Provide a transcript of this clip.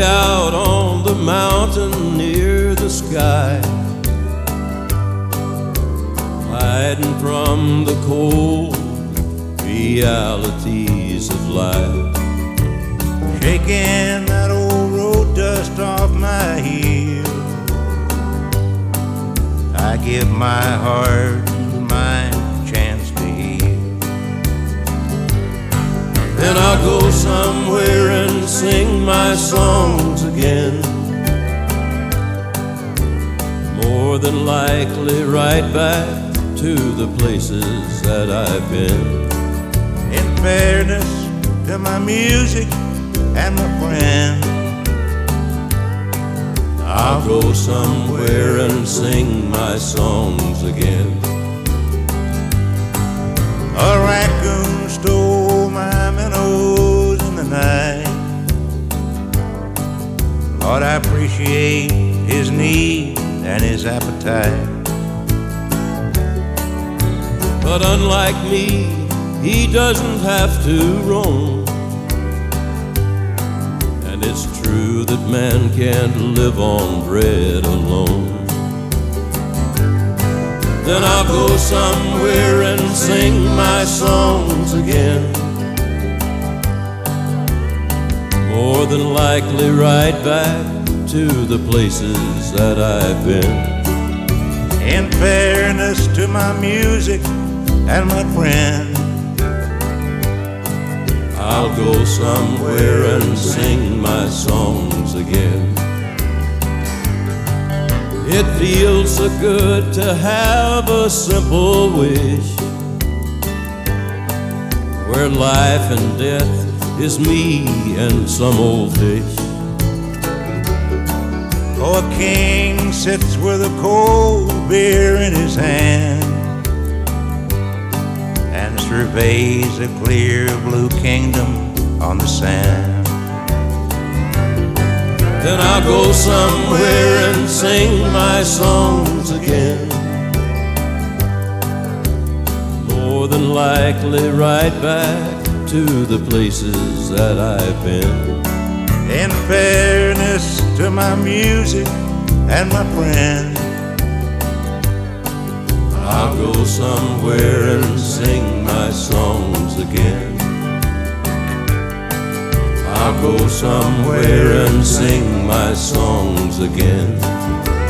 way out on the mountain near the sky, hiding from the cold realities of life, shaking that old road dust off my heel. I give my heart and mind a chance to heal. Then I'll go somewhere and sing my songs again, more than likely right back to the places that I've been. In fairness to my music and my friend, I'll go somewhere and sing my songs again. A raccoon stole my minnows in the night. Lord, I appreciate his need and his appetite. But unlike me, he doesn't have to roam. And it's true that man can't live on bread alone. Then I'll go somewhere and sing my songs again, more than likely right back to the places that I've been. In fairness to my music and my friend, I'll go somewhere and sing my songs again. It feels so good to have a simple wish, where life and death is me and some old fish. Oh, a king sits with a cold beer in his hand and surveys a clear blue kingdom on the sand. Then I'll go somewhere and sing my songs again, more than likely right back to the places that I've been. In fairness to my music and my friend, I'll go somewhere and sing my songs again. I'll go somewhere and sing my songs again.